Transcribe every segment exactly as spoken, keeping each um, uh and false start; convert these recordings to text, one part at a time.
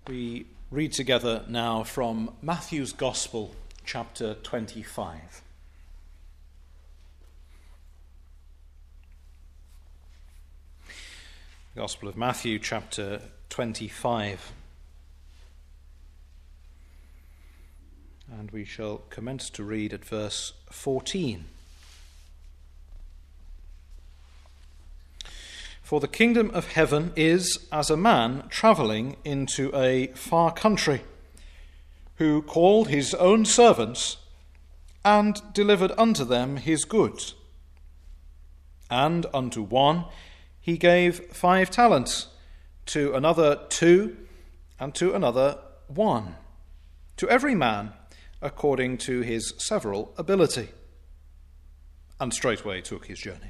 We read together now from Matthew's Gospel, chapter twenty-five. Gospel of Matthew, chapter twenty-five. And we shall commence to read at verse fourteen. For the kingdom of heaven is as a man travelling into a far country, who called his own servants and delivered unto them his goods. And unto one he gave five talents, to another two, and to another one, to every man according to his several ability. And straightway took his journey.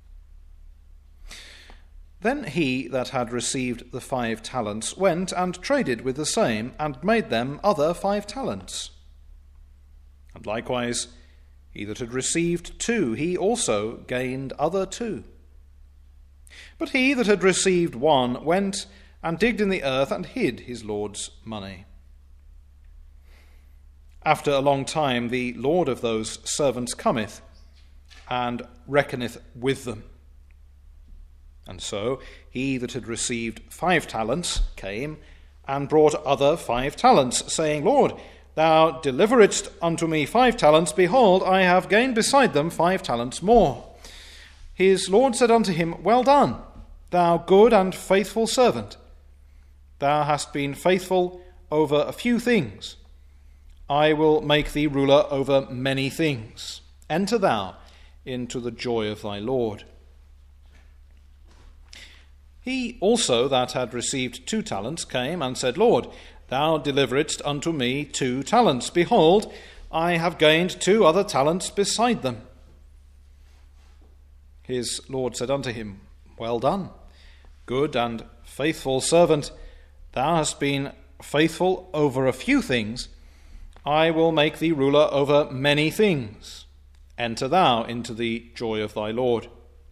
Then he that had received the five talents went and traded with the same, and made them other five talents. And likewise he that had received two, he also gained other two. But he that had received one went and digged in the earth and hid his Lord's money. After a long time the Lord of those servants cometh, and reckoneth with them. And so he that had received five talents came and brought other five talents, saying, Lord, thou deliveredst unto me five talents. Behold, I have gained beside them five talents more. His Lord said unto him, Well done, thou good and faithful servant. Thou hast been faithful over a few things. I will make thee ruler over many things. Enter thou into the joy of thy Lord. He also that had received two talents came and said, Lord, thou deliveredst unto me two talents. Behold, I have gained two other talents beside them. His Lord said unto him, Well done, good and faithful servant. Thou hast been faithful over a few things. I will make thee ruler over many things. Enter thou into the joy of thy Lord.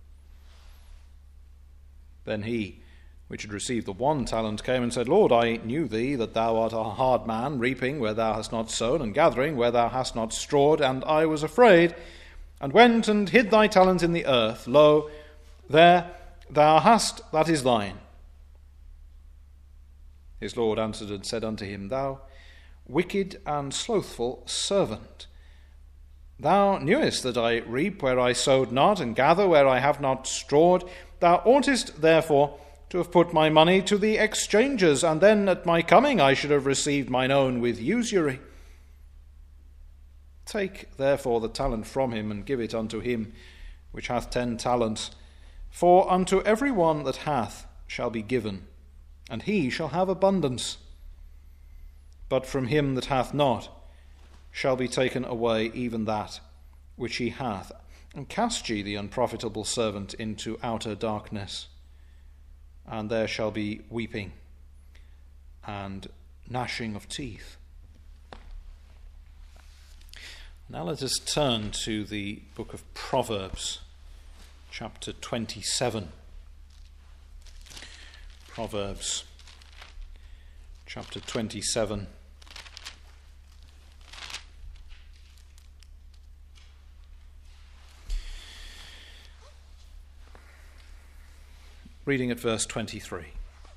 Then he, which had received the one talent, came and said, Lord, I knew thee, that thou art a hard man, reaping where thou hast not sown, and gathering where thou hast not strawed. And I was afraid, and went and hid thy talent in the earth. Lo, there thou hast that is thine. His Lord answered and said unto him, Thou wicked and slothful servant, thou knewest that I reap where I sowed not, and gather where I have not strawed. Thou oughtest therefore to have put my money to the exchangers, and then at my coming I should have received mine own with usury. Take therefore the talent from him, and give it unto him which hath ten talents. For unto every one that hath shall be given, and he shall have abundance. But from him that hath not shall be taken away even that which he hath. And cast ye the unprofitable servant into outer darkness, and there shall be weeping and gnashing of teeth. Now let us turn to the book of Proverbs, chapter twenty-seven. Proverbs, chapter twenty-seven. Reading at verse twenty-three.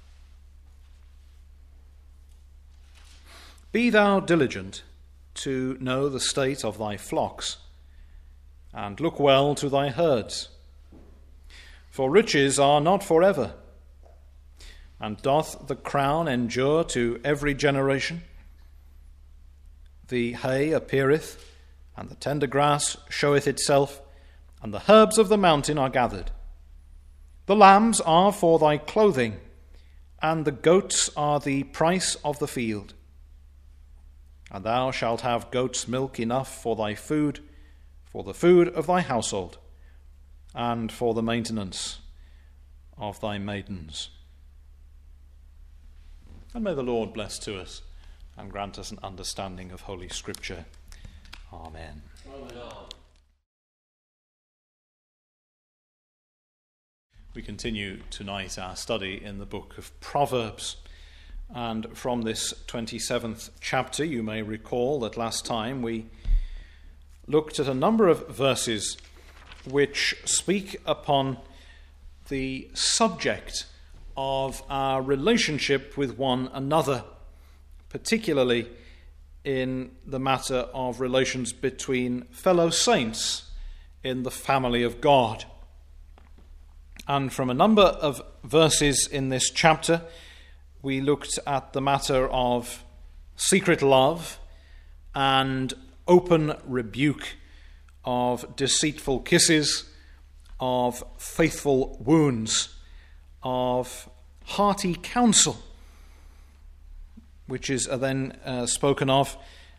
Be thou diligent to know the state of thy flocks, and look well to thy herds. For riches are not forever, and doth the crown endure to every generation? The hay appeareth, and the tender grass showeth itself, and the herbs of the mountain are gathered. The lambs are for thy clothing, and the goats are the price of the field. And thou shalt have goat's milk enough for thy food, for the food of thy household, and for the maintenance of thy maidens. And may the Lord bless to us and grant us an understanding of Holy Scripture. Amen. Amen. We continue tonight our study in the book of Proverbs, And from this twenty-seventh chapter, you may recall that last time we looked at a number of verses which speak upon the subject of our relationship with one another, particularly in the matter of relations between fellow saints in the family of God. And from a number of verses in this chapter, we looked at the matter of secret love and open rebuke, of deceitful kisses, of faithful wounds, of hearty counsel, which is then uh, spoken of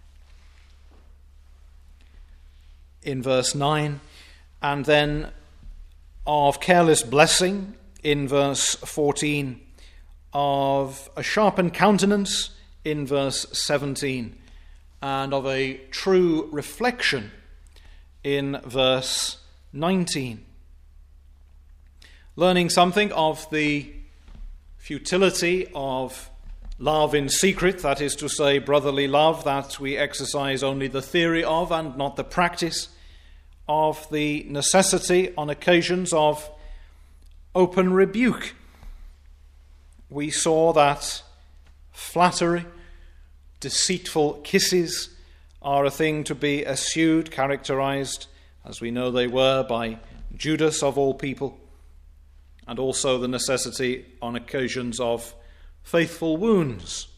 in verse nine, and then of careless blessing in verse fourteen, of a sharpened countenance in verse seventeen, and of a true reflection in verse nineteen. Learning something of the futility of love in secret, that is to say, brotherly love that we exercise only the theory of and not the practice, of the necessity on occasions of open rebuke. We saw that flattery, deceitful kisses are a thing to be eschewed, characterized, as we know they were, by Judas of all people, and also the necessity on occasions of faithful wounds.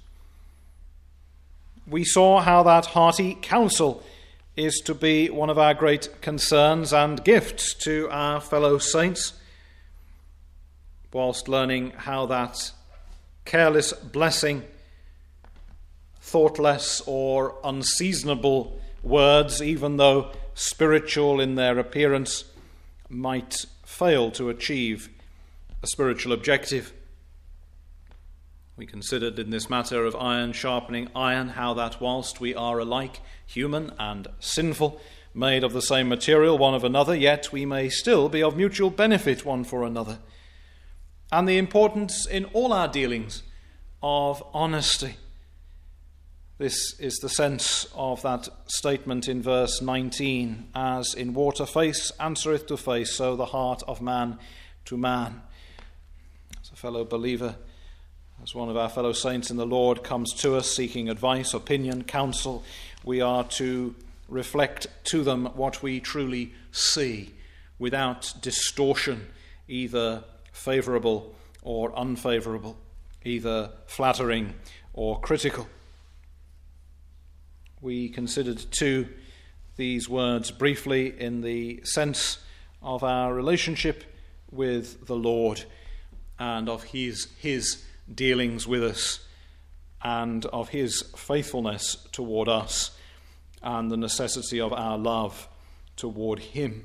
We saw how that hearty counsel is to be one of our great concerns and gifts to our fellow saints, whilst learning how that careless blessing, thoughtless or unseasonable words, even though spiritual in their appearance, might fail to achieve a spiritual objective. We considered in this matter of iron sharpening iron how that whilst we are alike human and sinful, made of the same material one of another, yet we may still be of mutual benefit one for another. And the importance in all our dealings of honesty. This is the sense of that statement in verse nineteen, as in water face answereth to face, so the heart of man to man. As a fellow believer, as one of our fellow saints in the Lord comes to us seeking advice, opinion, counsel, we are to reflect to them what we truly see without distortion, either favourable or unfavourable, either flattering or critical. We considered too these words briefly in the sense of our relationship with the Lord and of his, his dealings with us and of his faithfulness toward us and the necessity of our love toward him.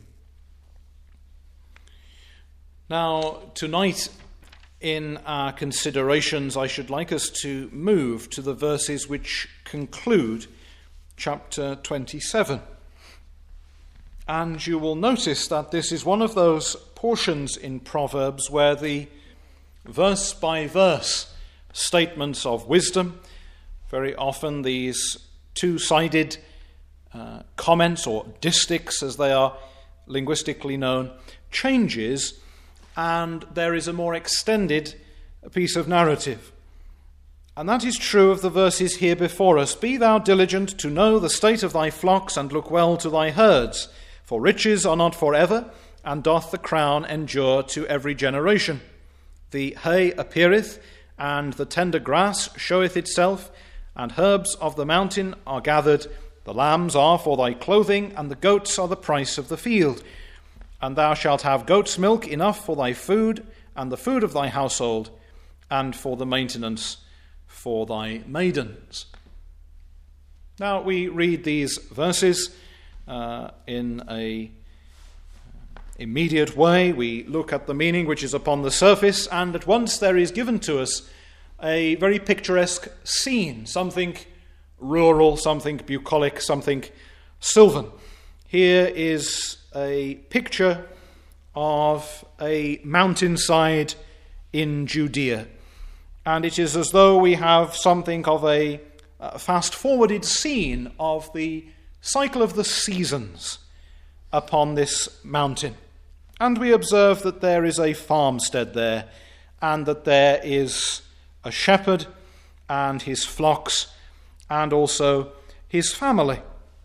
Now, tonight in our considerations, I should like us to move to the verses which conclude chapter twenty-seven. And you will notice that this is one of those portions in Proverbs where the verse-by-verse statements of wisdom, very often these two-sided uh, comments, or distichs as they are linguistically known, changes, and there is a more extended piece of narrative. And that is true of the verses here before us. Be thou diligent to know the state of thy flocks, and look well to thy herds. For riches are not forever, and doth the crown endure to every generation. The hay appeareth, and the tender grass showeth itself, and herbs of the mountain are gathered. The lambs are for thy clothing, and the goats are the price of the field. And thou shalt have goat's milk enough for thy food, and the food of thy household, and for the maintenance for thy maidens. Now we read these verses uh, in a immediate way. We look at the meaning which is upon the surface, and at once there is given to us a very picturesque scene, something rural, something bucolic, something sylvan. Here is a picture of a mountainside in Judea. And it is as though we have something of a uh, fast-forwarded scene of the cycle of the seasons upon this mountain. And we observe that there is a farmstead there, and that there is a shepherd and his flocks, and also his family.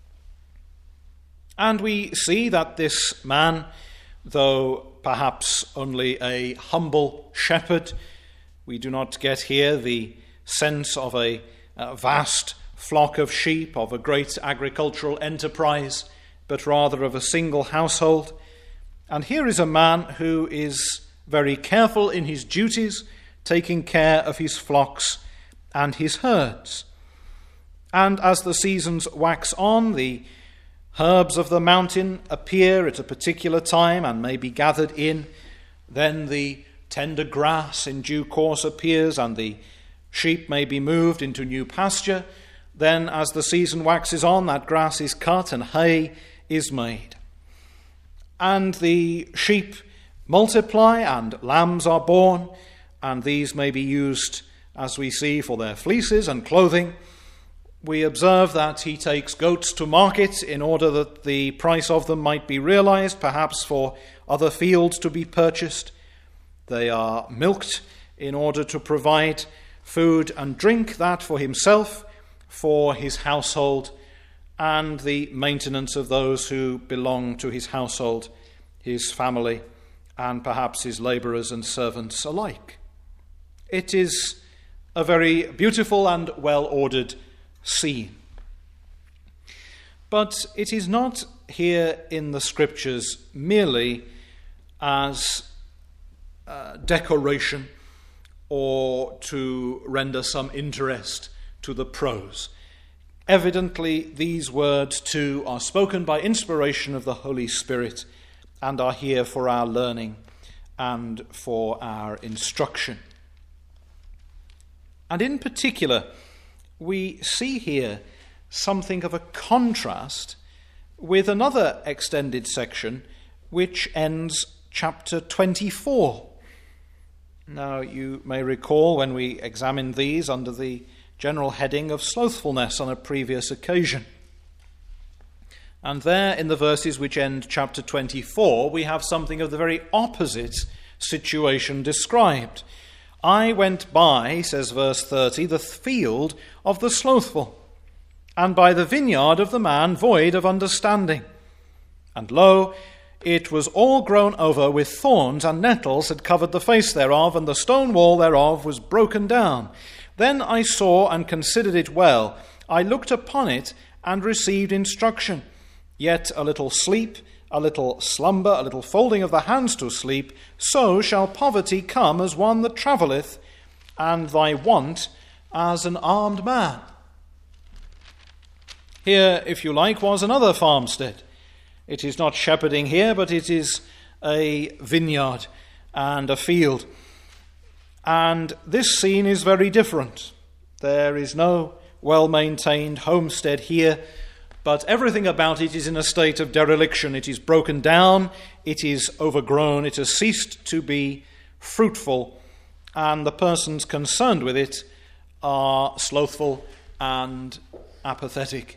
And we see that this man, though perhaps only a humble shepherd, we do not get here the sense of a, a vast flock of sheep, of a great agricultural enterprise, but rather of a single household. And here is a man who is very careful in his duties, taking care of his flocks and his herds. And as the seasons wax on, the herbs of the mountain appear at a particular time and may be gathered in. Then the tender grass in due course appears, and the sheep may be moved into new pasture. Then, as the season waxes on, that grass is cut and hay is made. And the sheep multiply and lambs are born, and these may be used, as we see, for their fleeces and clothing. We observe that he takes goats to market in order that the price of them might be realized, perhaps for other fields to be purchased. They are milked in order to provide food and drink, that for himself, for his household, and the maintenance of those who belong to his household, his family, and perhaps his labourers and servants alike. It is a very beautiful and well-ordered scene. But it is not here in the Scriptures merely as uh, decoration or to render some interest to the prose. Evidently, these words too are spoken by inspiration of the Holy Spirit and are here for our learning and for our instruction. And in particular, we see here something of a contrast with another extended section which ends chapter twenty-four. Now, you may recall when we examined these under the general heading of slothfulness on a previous occasion. And there, in the verses which end chapter twenty-four, we have something of the very opposite situation described. I went by, says verse thirty, the field of the slothful, and by the vineyard of the man void of understanding. And lo, it was all grown over with thorns, and nettles had covered the face thereof, and the stone wall thereof was broken down. Then I saw and considered it well. I looked upon it and received instruction. Yet a little sleep, a little slumber, a little folding of the hands to sleep, so shall poverty come as one that travelleth, and thy want as an armed man. Here, if you like, was another farmstead. It is not shepherding here, but it is a vineyard and a field. And this scene is very different. There is no well-maintained homestead here, but everything about it is in a state of dereliction. It is broken down, it is overgrown, it has ceased to be fruitful, and the persons concerned with it are slothful and apathetic.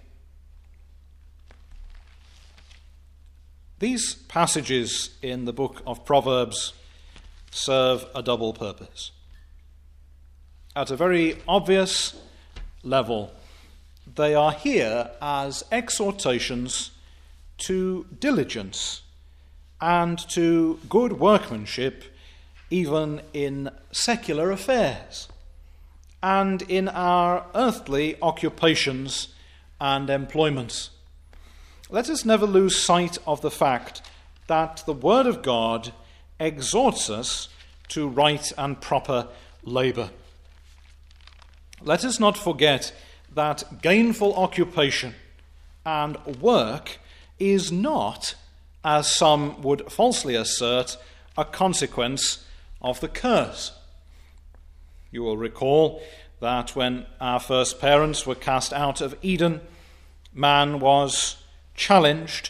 These passages in the book of Proverbs serve a double purpose. At a very obvious level, they are here as exhortations to diligence and to good workmanship, even in secular affairs and in our earthly occupations and employments. Let us never lose sight of the fact that the Word of God exhorts us to right and proper labour. Let us not forget that gainful occupation and work is not, as some would falsely assert, a consequence of the curse. You will recall that when our first parents were cast out of Eden, man was challenged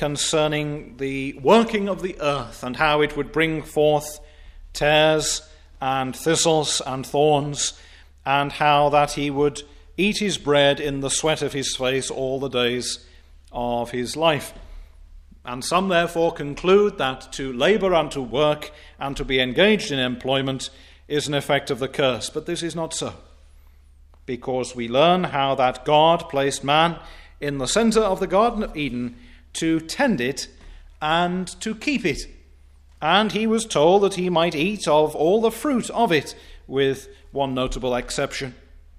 concerning the working of the earth and how it would bring forth tares and thistles and thorns, and how that he would eat his bread in the sweat of his face all the days of his life. And some therefore conclude that to labour and to work and to be engaged in employment is an effect of the curse. But this is not so, because we learn how that God placed man in the centre of the Garden of Eden to tend it and to keep it. And he was told that he might eat of all the fruit of it, with one notable exception.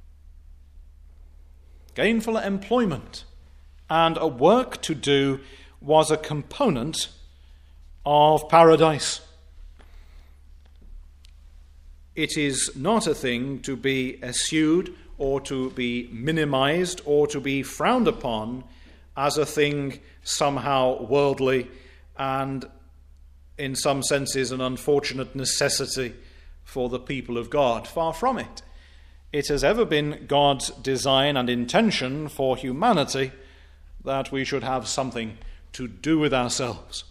Gainful employment and a work to do was a component of paradise. It is not a thing to be eschewed or to be minimized or to be frowned upon as a thing somehow worldly and in some senses an unfortunate necessity for the people of God. Far from it. It has ever been God's design and intention for humanity that we should have something to do with ourselves.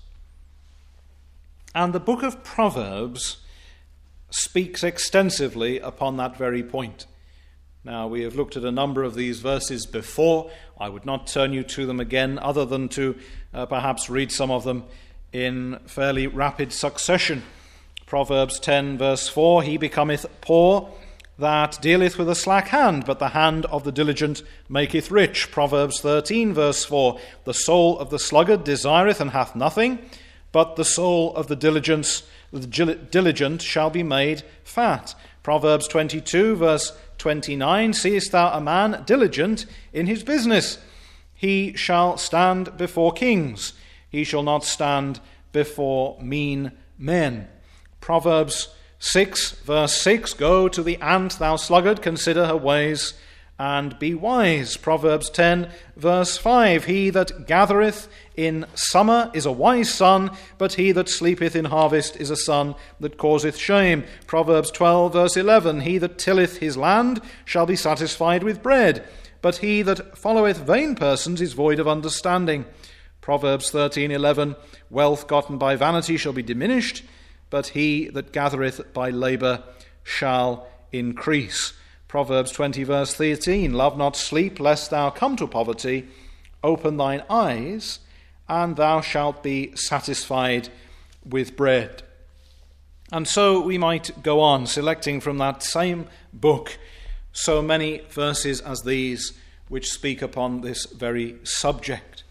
And the book of Proverbs speaks extensively upon that very point. Now, we have looked at a number of these verses before. I would not turn you to them again, other than to uh, perhaps read some of them in fairly rapid succession. Proverbs ten, verse four, he becometh poor that dealeth with a slack hand, but the hand of the diligent maketh rich. Proverbs thirteen, verse four, the soul of the sluggard desireth and hath nothing, but the soul of the diligence, the diligent shall be made fat. Proverbs twenty-two, verse twenty-nine, seest thou a man diligent in his business? He shall stand before kings. He shall not stand before mean men. Proverbs six, verse six, go to the ant, thou sluggard, consider her ways, and be wise. Proverbs ten, verse five, he that gathereth in summer is a wise son, but he that sleepeth in harvest is a son that causeth shame. Proverbs twelve, verse eleven, he that tilleth his land shall be satisfied with bread, but he that followeth vain persons is void of understanding. Proverbs thirteen, eleven, wealth gotten by vanity shall be diminished, but he that gathereth by labour shall increase. Proverbs twenty, verse thirteen, love not sleep, lest thou come to poverty. Open thine eyes, and thou shalt be satisfied with bread. And so we might go on, selecting from that same book so many verses as these which speak upon this very subject.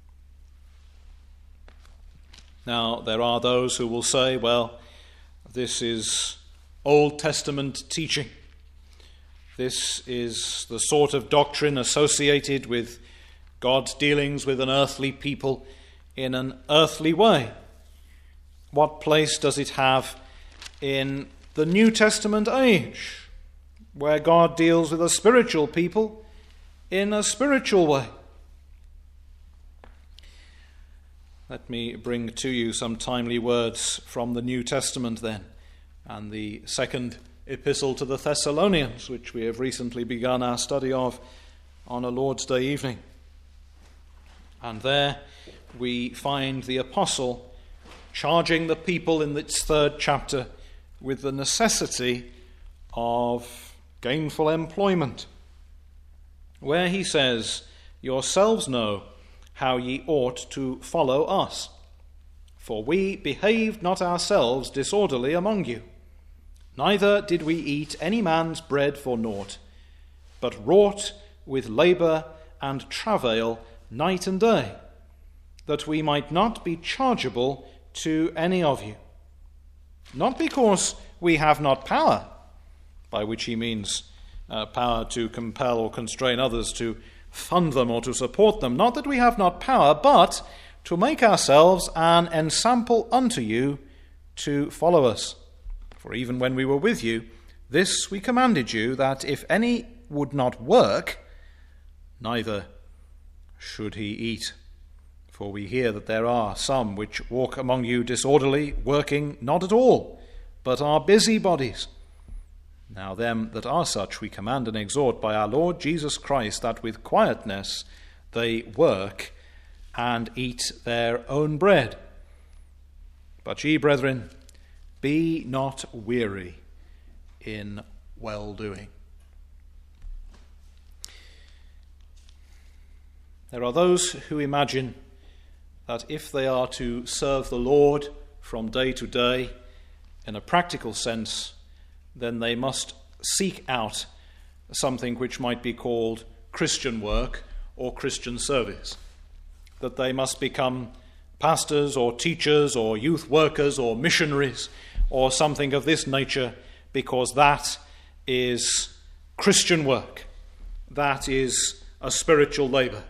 Now, there are those who will say, well, this is Old Testament teaching. This is the sort of doctrine associated with God's dealings with an earthly people in an earthly way. What place does it have in the New Testament age, where God deals with a spiritual people in a spiritual way? Let me bring to you some timely words from the New Testament then, and the second epistle to the Thessalonians, which we have recently begun our study of on a Lord's Day evening. And there we find the apostle charging the people in its third chapter with the necessity of gainful employment, where he says, yourselves know how ye ought to follow us. For we behaved not ourselves disorderly among you, neither did we eat any man's bread for naught, but wrought with labour and travail night and day, that we might not be chargeable to any of you. Not because we have not power, by which he means uh, power to compel or constrain others to fund them or to support them, not that we have not power, but to make ourselves an ensample unto you to follow us. For even when we were with you, this we commanded you, that if any would not work, neither should he eat. For we hear that there are some which walk among you disorderly, working not at all, but are busybodies. Now them that are such we command and exhort by our Lord Jesus Christ, that with quietness they work and eat their own bread. But ye, brethren, be not weary in well-doing. There are those who imagine that if they are to serve the Lord from day to day in a practical sense, then they must seek out something which might be called Christian work or Christian service, that they must become pastors or teachers or youth workers or missionaries or something of this nature, because that is Christian work. That is a spiritual labor.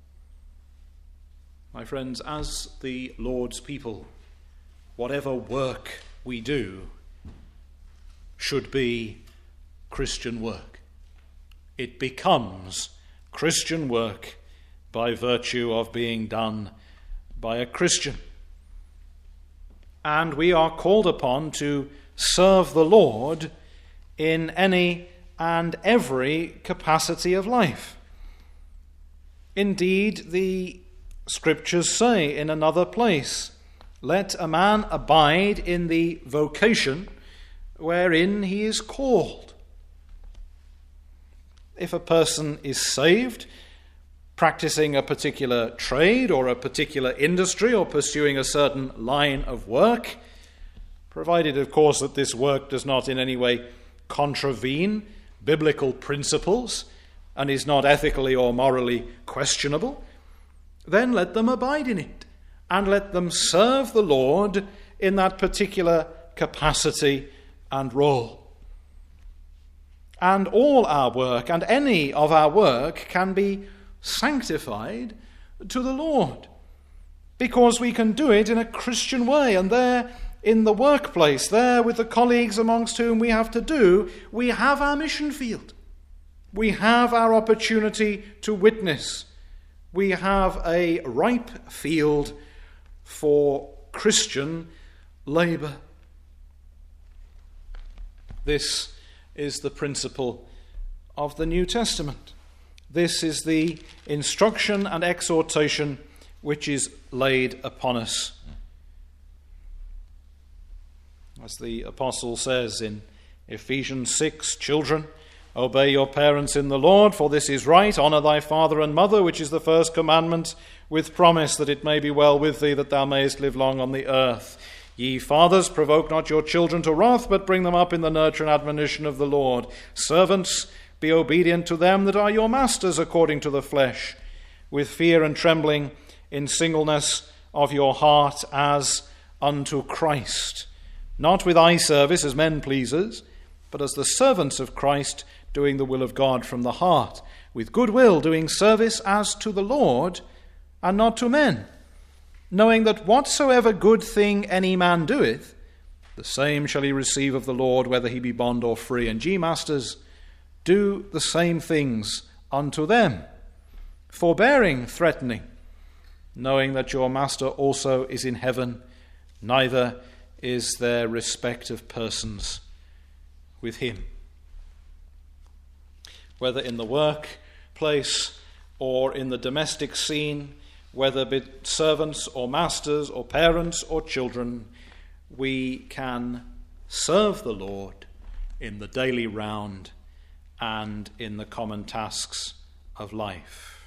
My friends, as the Lord's people, whatever work we do should be Christian work. It becomes Christian work by virtue of being done by a Christian. And we are called upon to serve the Lord in any and every capacity of life. Indeed, the Scriptures say in another place, "Let a man abide in the vocation wherein he is called." If a person is saved, practicing a particular trade or a particular industry or pursuing a certain line of work, provided, of course, that this work does not in any way contravene biblical principles and is not ethically or morally questionable, then let them abide in it and let them serve the Lord in that particular capacity and role. And all our work and any of our work can be sanctified to the Lord, because we can do it in a Christian way. And there in the workplace, there with the colleagues amongst whom we have to do, we have our mission field. We have our opportunity to witness. We have a ripe field for Christian labour. This is the principle of the New Testament. This is the instruction and exhortation which is laid upon us. As the apostle says in Ephesians six, "Children, obey your parents in the Lord, for this is right. Honour thy father and mother, which is the first commandment, with promise that it may be well with thee, that thou mayest live long on the earth. Ye fathers, provoke not your children to wrath, but bring them up in the nurture and admonition of the Lord. Servants, be obedient to them that are your masters according to the flesh, with fear and trembling, in singleness of your heart, as unto Christ, not with eye service as men pleasers, but as the servants of Christ, doing the will of God from the heart, with good will, doing service as to the Lord, and not to men, knowing that whatsoever good thing any man doeth, the same shall he receive of the Lord, whether he be bond or free. And ye, masters, do the same things unto them, forbearing threatening, knowing that your master also is in heaven, neither is there respect of persons with him. Whether in the workplace or in the domestic scene, whether be servants or masters or parents or children, we can serve the Lord in the daily round and in the common tasks of life.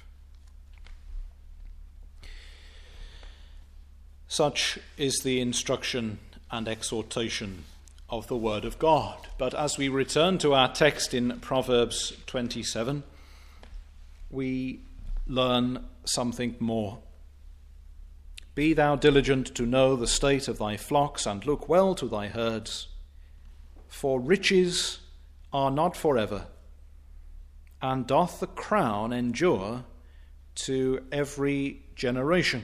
Such is the instruction and exhortation of the Word of God. But as we return to our text in Proverbs twenty-seven, we learn something more. Be thou diligent to know the state of thy flocks, and look well to thy herds. For riches are not forever, and doth the crown endure to every generation.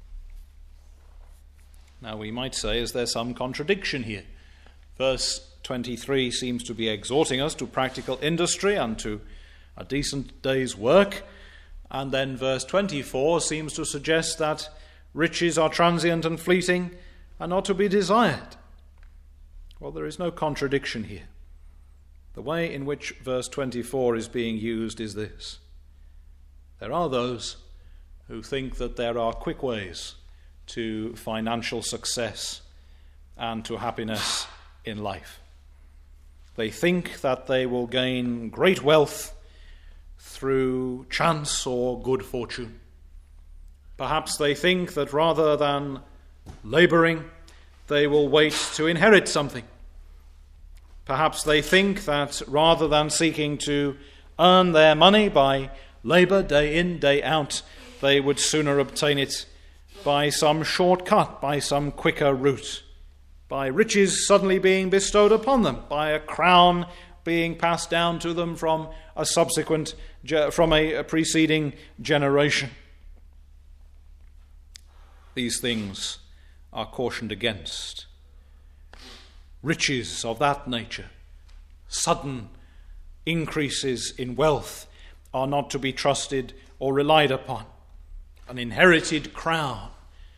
Now we might say, is there some contradiction here? Verse twenty-three seems to be exhorting us to practical industry and to a decent day's work, and then verse twenty-four seems to suggest that riches are transient and fleeting and not to be desired. Well, there is no contradiction here. The way in which verse twenty-four is being used is this. There are those who think that there are quick ways to financial success and to happiness in life. They think that they will gain great wealth through chance or good fortune. Perhaps they think that rather than labouring, they will wait to inherit something. Perhaps they think that rather than seeking to earn their money by labour day in, day out, they would sooner obtain it by some shortcut, by some quicker route, by riches suddenly being bestowed upon them, by a crown being passed down to them from a subsequent, from a preceding generation. These things are cautioned against. Riches of that nature, sudden increases in wealth, are not to be trusted or relied upon. An inherited crown,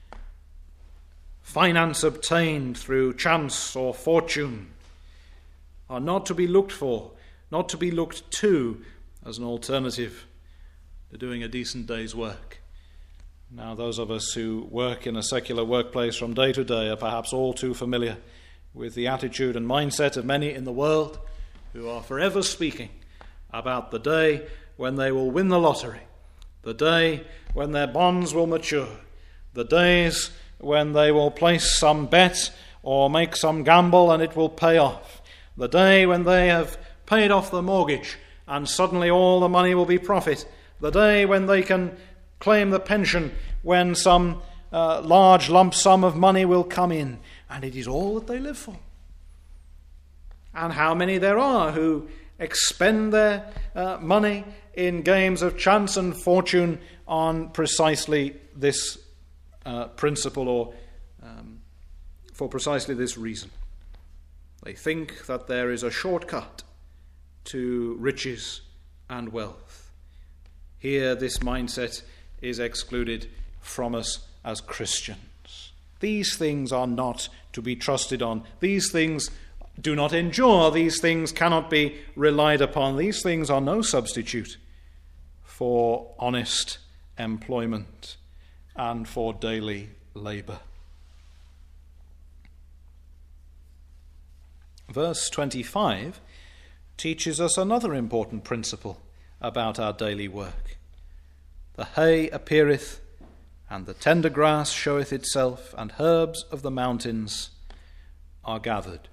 finance obtained through chance or fortune, are not to be looked for, not to be looked to as an alternative to doing a decent day's work. Now, those of us who work in a secular workplace from day to day are perhaps all too familiar with the attitude and mindset of many in the world who are forever speaking about the day when they will win the lottery, the day when their bonds will mature, the days when they will place some bet or make some gamble and it will pay off, the day when they have paid off the mortgage and suddenly all the money will be profit, the day when they can claim the pension, when some uh, large lump sum of money will come in, and it is all that they live for. And how many there are who expend their uh, money in games of chance and fortune on precisely this uh, principle, or um, for precisely this reason. They think that there is a shortcut to riches and wealth. Here, this mindset is excluded from us as Christians. These things are not to be trusted on. These things do not endure. These things cannot be relied upon. These things are no substitute for honest employment and for daily labour. Verse twenty-five teaches us another important principle about our daily work. The hay appeareth, and the tender grass showeth itself, and herbs of the mountains are gathered.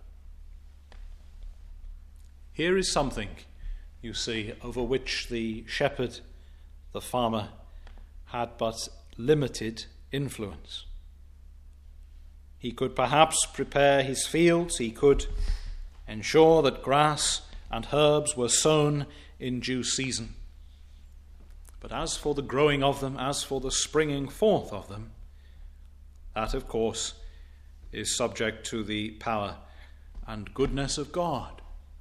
Here is something, you see, over which the shepherd, the farmer, had but limited influence. He could perhaps prepare his fields, he could ensure that grass and herbs were sown in due season. But as for the growing of them, as for the springing forth of them, that, of course, is subject to the power and goodness of God.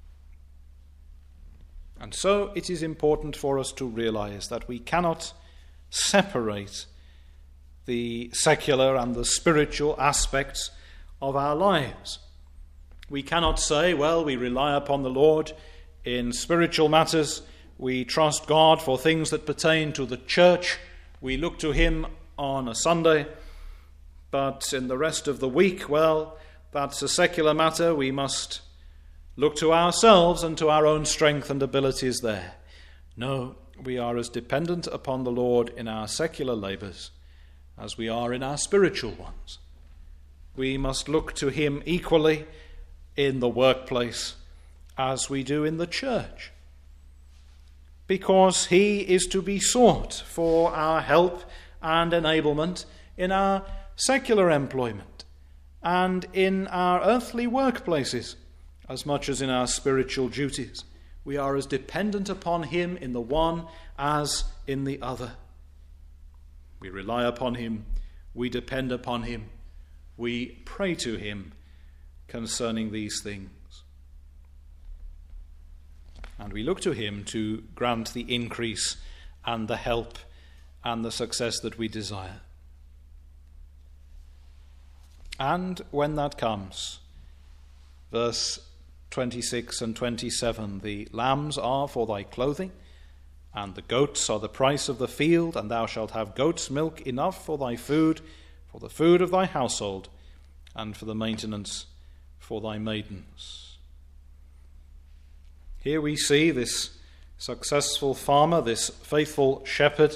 And so it is important for us to realize that we cannot separate the secular and the spiritual aspects of our lives. We cannot say, well, we rely upon the Lord in spiritual matters, we trust God for things that pertain to the church, we look to Him on a Sunday, but in the rest of the week, well, that's a secular matter. We must look to ourselves and to our own strength and abilities there. No, we are as dependent upon the Lord in our secular labours as we are in our spiritual ones. We must look to Him equally in the workplace as we do in the church, because He is to be sought for our help and enablement in our secular employment and in our earthly workplaces as much as in our spiritual duties. We are as dependent upon Him in the one as in the other. We rely upon Him, we depend upon Him, we pray to Him concerning these things. And we look to Him to grant the increase and the help and the success that we desire. And when that comes, verse twenty-six and twenty-seven, the lambs are for thy clothing, and the goats are the price of the field, and thou shalt have goat's milk enough for thy food, for the food of thy household, and for the maintenance for thy maidens. Here we see this successful farmer, this faithful shepherd,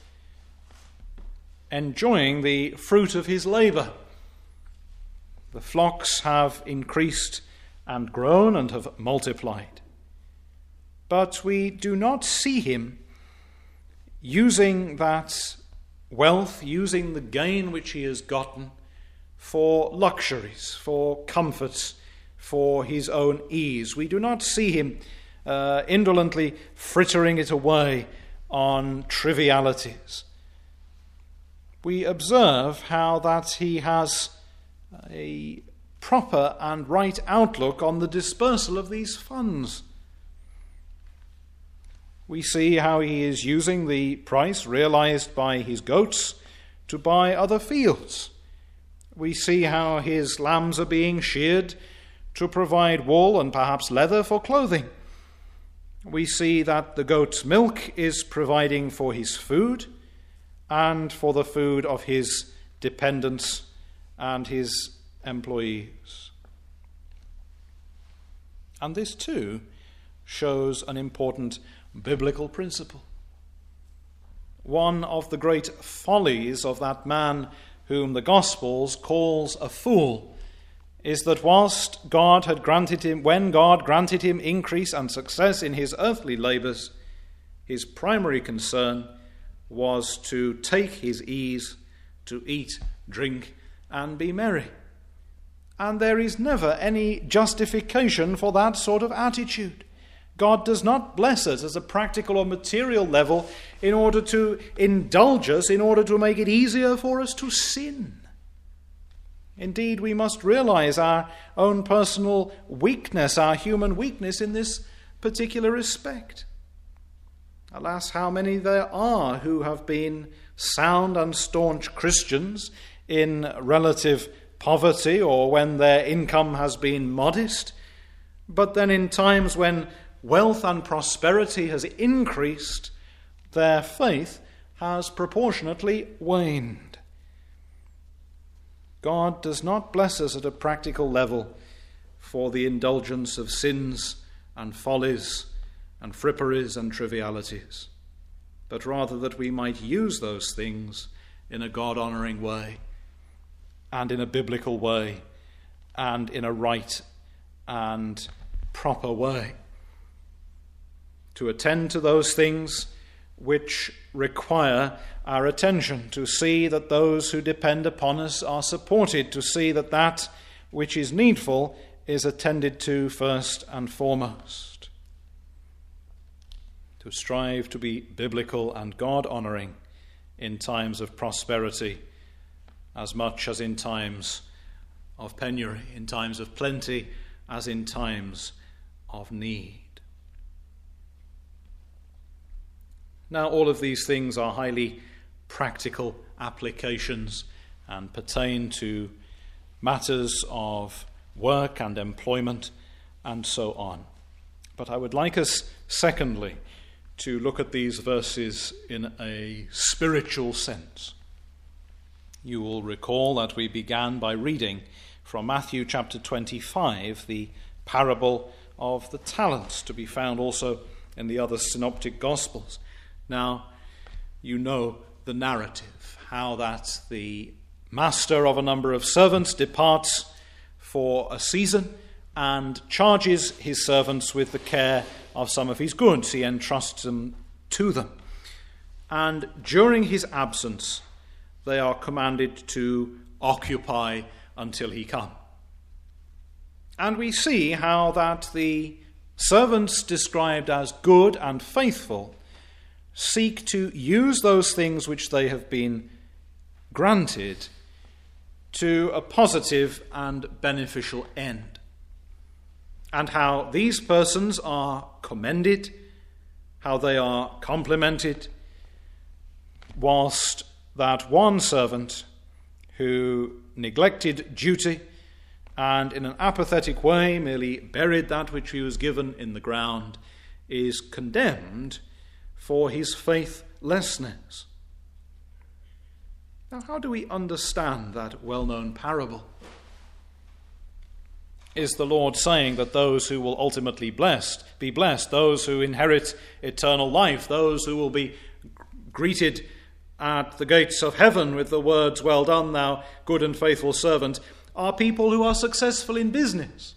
enjoying the fruit of his labor. The flocks have increased and grown and have multiplied. But we do not see him using that wealth, using the gain which he has gotten for luxuries, for comforts, for his own ease. We do not see him uh, indolently frittering it away on trivialities. We observe how that he has a proper and right outlook on the dispersal of these funds. We see how he is using the price realized by his goats to buy other fields. We see how his lambs are being sheared to provide wool and perhaps leather for clothing. We see that the goat's milk is providing for his food and for the food of his dependents and his employees. And this too shows an important biblical principle. One of the great follies of that man whom the Gospels calls a fool is that whilst God had granted him, when God granted him increase and success in his earthly labors, his primary concern was to take his ease, to eat, drink, and be merry. And there is never any justification for that sort of attitude. God does not bless us as a practical or material level in order to indulge us, in order to make it easier for us to sin. Indeed, we must realize our own personal weakness, our human weakness in this particular respect. Alas, how many there are who have been sound and staunch Christians in relative poverty or when their income has been modest, but then in times when wealth and prosperity has increased, their faith has proportionately waned. God does not bless us at a practical level for the indulgence of sins and follies and fripperies and trivialities, but rather that we might use those things in a God-honoring way and in a biblical way and in a right and proper way. To attend to those things which require our attention, to see that those who depend upon us are supported, to see that that which is needful is attended to first and foremost. To strive to be biblical and God-honoring in times of prosperity as much as in times of penury, in times of plenty as in times of need. Now, all of these things are highly practical applications and pertain to matters of work and employment and so on. But I would like us, secondly, to look at these verses in a spiritual sense. You will recall that we began by reading from Matthew chapter twenty-five, the parable of the talents, to be found also in the other synoptic Gospels. Now, you know the narrative, how that the master of a number of servants departs for a season and charges his servants with the care of some of his goods. He entrusts them to them. And during his absence, they are commanded to occupy until he come. And we see how that the servants described as good and faithful seek to use those things which they have been granted to a positive and beneficial end. And how these persons are commended, how they are complimented, whilst that one servant who neglected duty and in an apathetic way merely buried that which he was given in the ground is condemned for his faithlessness. Now, how do we understand that well-known parable? Is the Lord saying that those who will ultimately blessed be blessed, those who inherit eternal life, those who will be greeted at the gates of heaven with the words, "Well done, thou good and faithful servant," are people who are successful in business?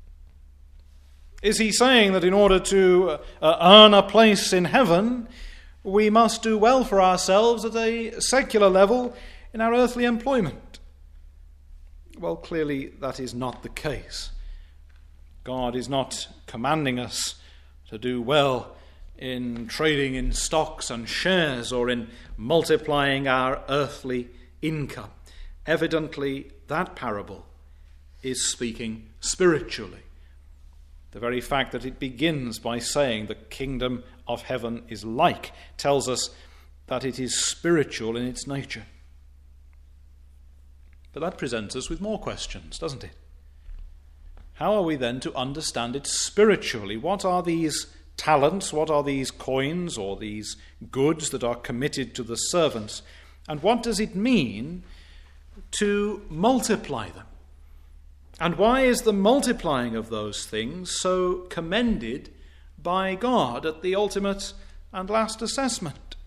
Is he saying that in order to uh, earn a place in heaven, we must do well for ourselves at a secular level in our earthly employment? Well, clearly that is not the case. God is not commanding us to do well in trading in stocks and shares or in multiplying our earthly income. Evidently, that parable is speaking spiritually. The very fact that it begins by saying the kingdom of heaven is like tells us that it is spiritual in its nature. But that presents us with more questions, doesn't it? How are we then to understand it spiritually? What are these talents? What are these coins or these goods that are committed to the servants? And what does it mean to multiply them? And why is the multiplying of those things so commended by God at the ultimate and last assessment?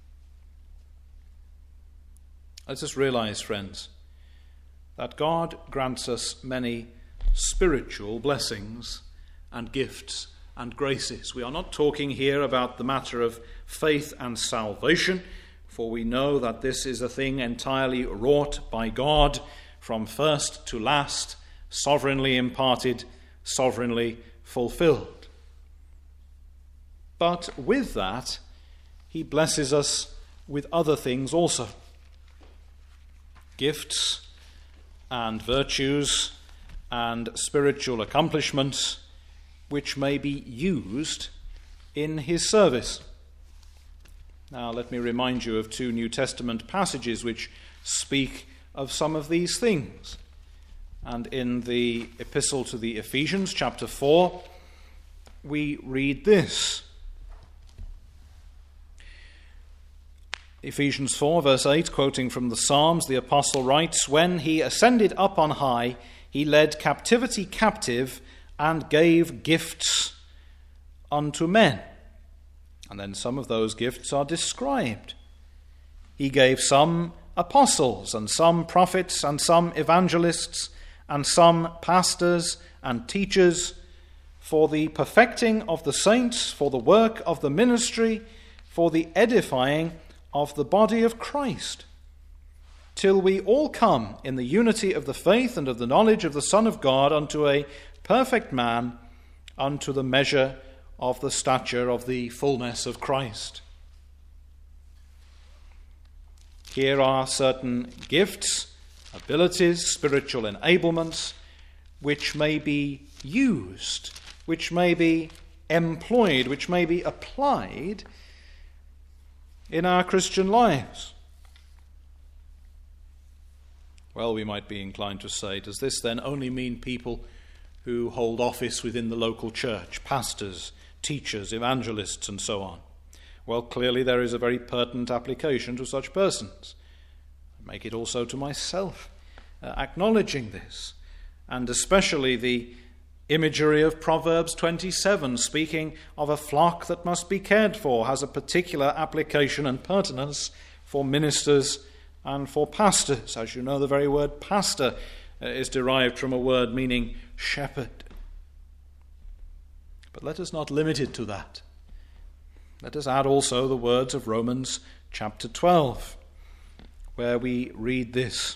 Let us realize, friends, that God grants us many spiritual blessings and gifts and graces. We are not talking here about the matter of faith and salvation, for we know that this is a thing entirely wrought by God from first to last, sovereignly imparted, sovereignly fulfilled. But with that, he blesses us with other things also. Gifts and virtues and spiritual accomplishments which may be used in his service. Now let me remind you of two New Testament passages which speak of some of these things. And in the epistle to the Ephesians, chapter four, we read this. Ephesians four, verse eight, quoting from the Psalms, the apostle writes, "When he ascended up on high, he led captivity captive and gave gifts unto men." And then some of those gifts are described. He gave some apostles, and some prophets, and some evangelists, and some pastors and teachers, for the perfecting of the saints, for the work of the ministry, for the edifying of the body of Christ, till we all come in the unity of the faith and of the knowledge of the Son of God unto a perfect man, unto the measure of the stature of the fullness of Christ. Here are certain gifts, abilities, spiritual enablements, which may be used, which may be employed, which may be applied in our Christian lives. Well, we might be inclined to say, does this then only mean people who hold office within the local church, pastors, teachers, evangelists, and so on? Well, clearly there is a very pertinent application to such persons. I make it also to myself, uh, acknowledging this, and especially the imagery of Proverbs twenty-seven, speaking of a flock that must be cared for, has a particular application and pertinence for ministers and for pastors. As you know, the very word pastor uh, is derived from a word meaning shepherd. But let us not limit it to that. Let us add also the words of Romans chapter twelve, where we read this.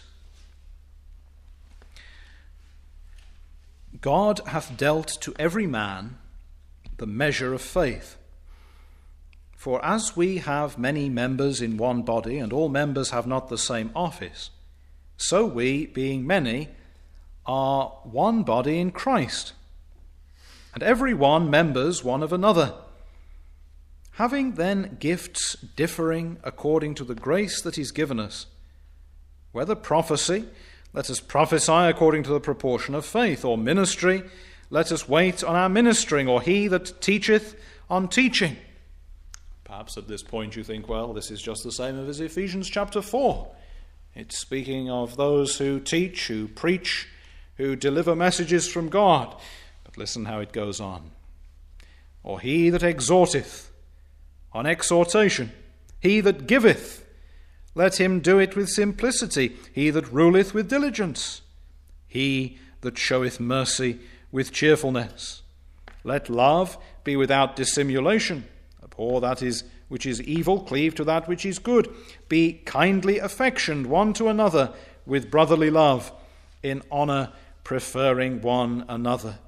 God hath dealt to every man the measure of faith. For as we have many members in one body, and all members have not the same office, so we, being many, are one body in Christ, and every one members one of another. Having then gifts differing according to the grace that is given us, whether prophecy, let us prophesy according to the proportion of faith, or ministry, let us wait on our ministering, or he that teacheth on teaching. Perhaps at this point you think, well, this is just the same as Ephesians chapter four. It's speaking of those who teach, who preach, who deliver messages from God. But listen how it goes on. Or he that exhorteth on exhortation, he that giveth, let him do it with simplicity, he that ruleth with diligence, he that showeth mercy with cheerfulness. Let love be without dissimulation. Abhor that is which is evil, cleave to that which is good. Be kindly affectioned one to another with brotherly love, in honour preferring one another.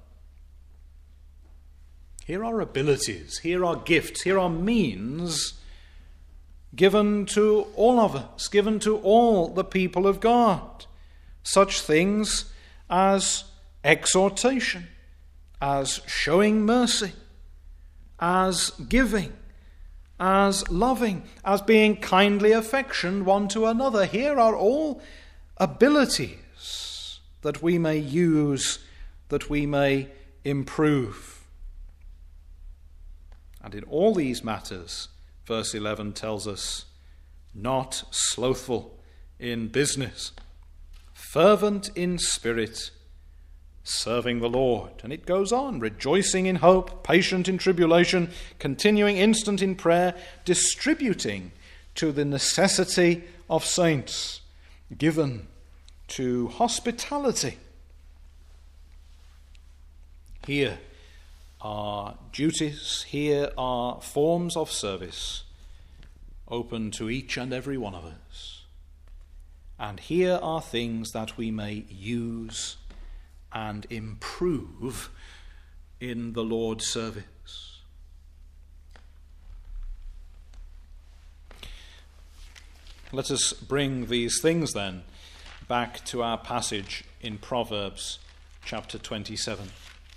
Here are abilities, here are gifts, here are means given to all of us, given to all the people of God. Such things as exhortation, as showing mercy, as giving, as loving, as being kindly affectioned one to another. Here are all abilities that we may use, that we may improve. And in all these matters, verse eleven tells us, not slothful in business, fervent in spirit, serving the Lord. And it goes on, rejoicing in hope, patient in tribulation, continuing instant in prayer, distributing to the necessity of saints, given to hospitality. Here are duties, here are forms of service open to each and every one of us. And here are things that we may use and improve in the Lord's service. Let us bring these things then back to our passage in Proverbs chapter twenty-seven.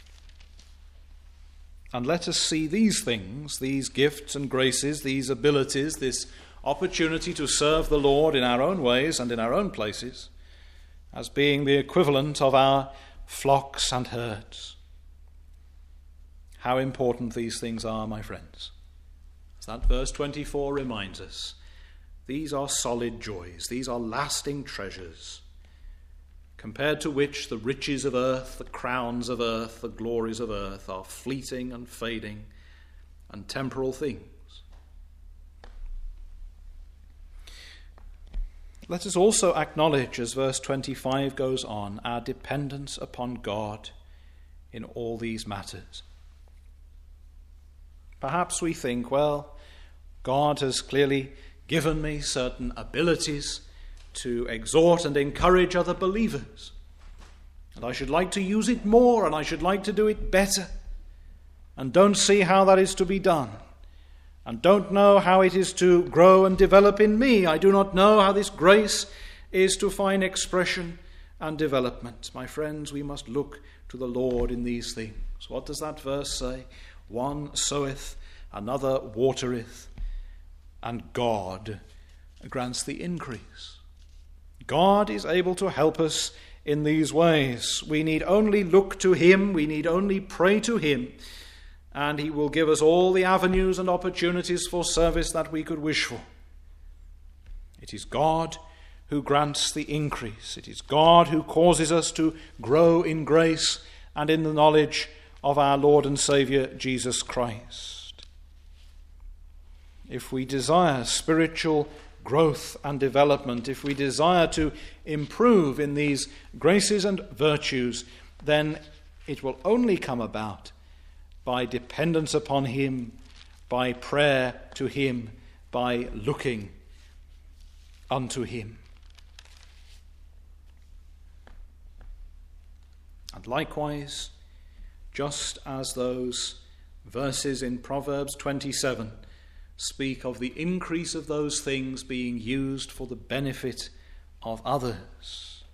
And let us see these things, these gifts and graces, these abilities, this opportunity to serve the Lord in our own ways and in our own places, as being the equivalent of our flocks and herds. How important these things are, my friends. As that verse twenty-four reminds us, these are solid joys, these are lasting treasures, compared to which the riches of earth, the crowns of earth, the glories of earth are fleeting and fading and temporal things. Let us also acknowledge, as verse twenty-five goes on, our dependence upon God in all these matters. Perhaps we think, well, God has clearly given me certain abilities to exhort and encourage other believers, and I should like to use it more, and I should like to do it better, and don't see how that is to be done, and don't know how it is to grow and develop in me. I do not know how this grace is to find expression and development. My friends, we must look to the Lord in these things. What does that verse say? One soweth, another watereth, and God grants the increase. God is able to help us in these ways. We need only look to him, we need only pray to him, and he will give us all the avenues and opportunities for service that we could wish for. It is God who grants the increase. It is God who causes us to grow in grace and in the knowledge of our Lord and Saviour Jesus Christ. If we desire spiritual growth and development, if we desire to improve in these graces and virtues, then it will only come about by dependence upon him, by prayer to him, by looking unto him. And likewise, just as those verses in Proverbs twenty-seven speak of the increase of those things being used for the benefit of others,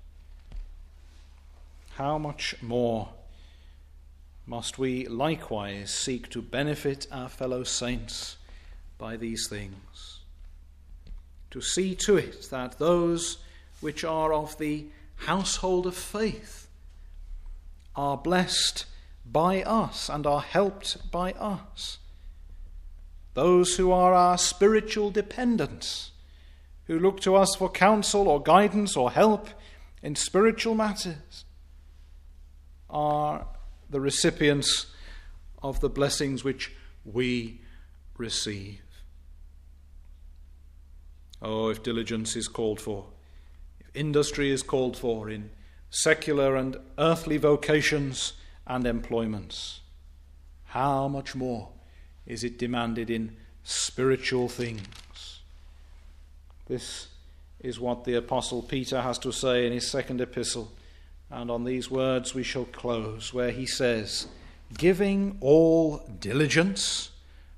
how much more must we likewise seek to benefit our fellow saints by these things, to see to it that those which are of the household of faith are blessed by us and are helped by us. Those who are our spiritual dependents, who look to us for counsel or guidance or help in spiritual matters, are the recipients of the blessings which we receive. Oh, if diligence is called for, if industry is called for in secular and earthly vocations and employments, how much more is it demanded in spiritual things? This is what the Apostle Peter has to say in his second epistle, and on these words we shall close, where he says, giving all diligence,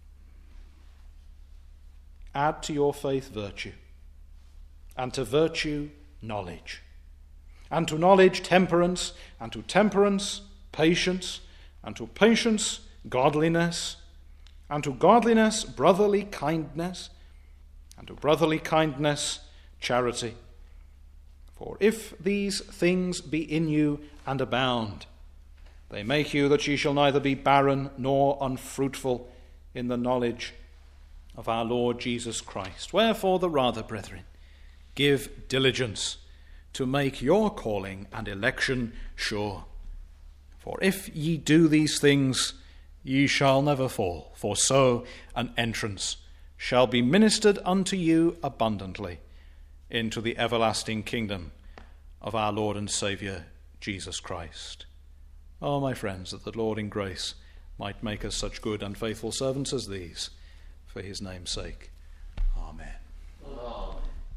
add to your faith virtue, and to virtue knowledge, and to knowledge temperance, and to temperance patience, and to patience godliness, and to godliness brotherly kindness, and to brotherly kindness charity. For if these things be in you and abound, they make you that ye shall neither be barren nor unfruitful in the knowledge of our Lord Jesus Christ. Wherefore the rather, brethren, give diligence to make your calling and election sure. For if ye do these things, ye shall never fall, for so an entrance shall be ministered unto you abundantly into the everlasting kingdom of our Lord and Saviour Jesus Christ. Oh, my friends, that the Lord in grace might make us such good and faithful servants as these, for his name's sake. Amen. Amen.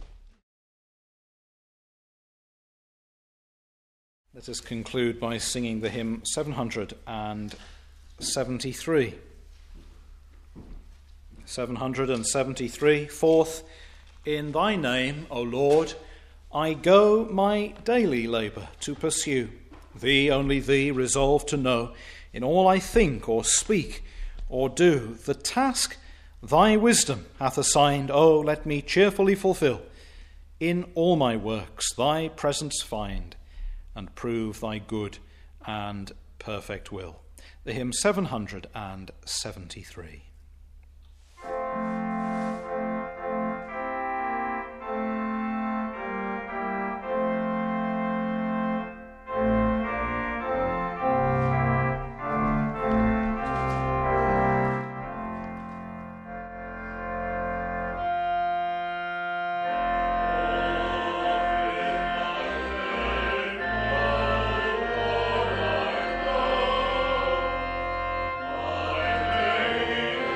Let us conclude by singing the hymn seven hundred seventy-three. seven hundred seventy-three. Forth in thy name, O Lord, I go my daily labour to pursue. Thee, only thee, resolve to know, in all I think or speak or do, the task thy wisdom hath assigned. Oh, let me cheerfully fulfil. In all my works thy presence find, and prove thy good and perfect will. The hymn seven hundred seventy-three. Amen.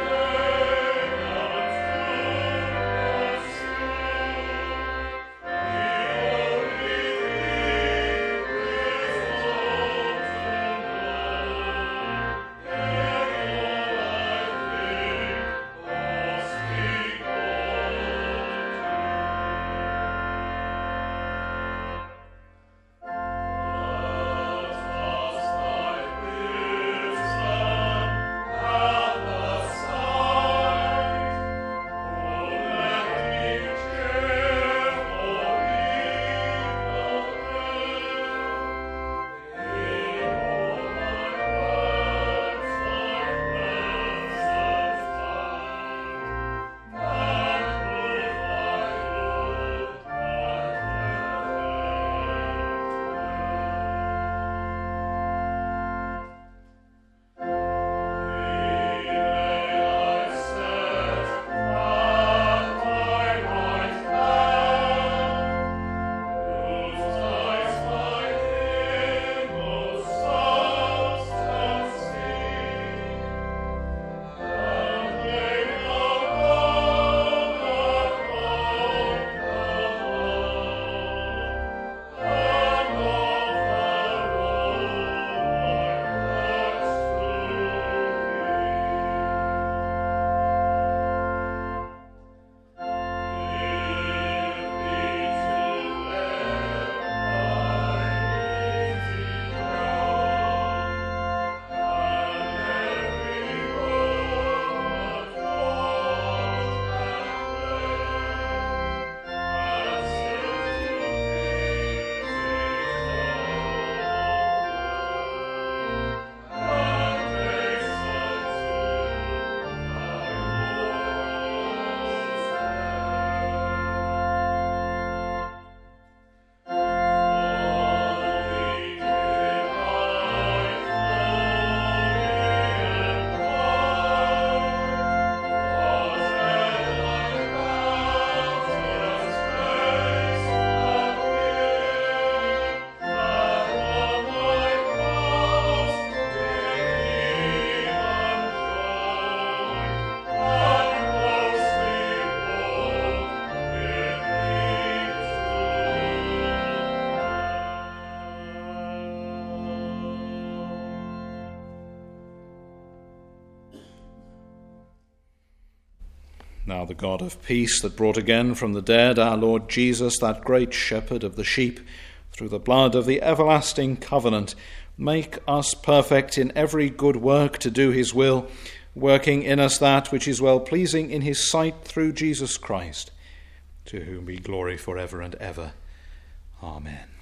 Now the God of peace, that brought again from the dead our Lord Jesus, that great shepherd of the sheep, through the blood of the everlasting covenant, make us perfect in every good work to do his will, working in us that which is well-pleasing in his sight through Jesus Christ, to whom be glory for ever and ever. Amen.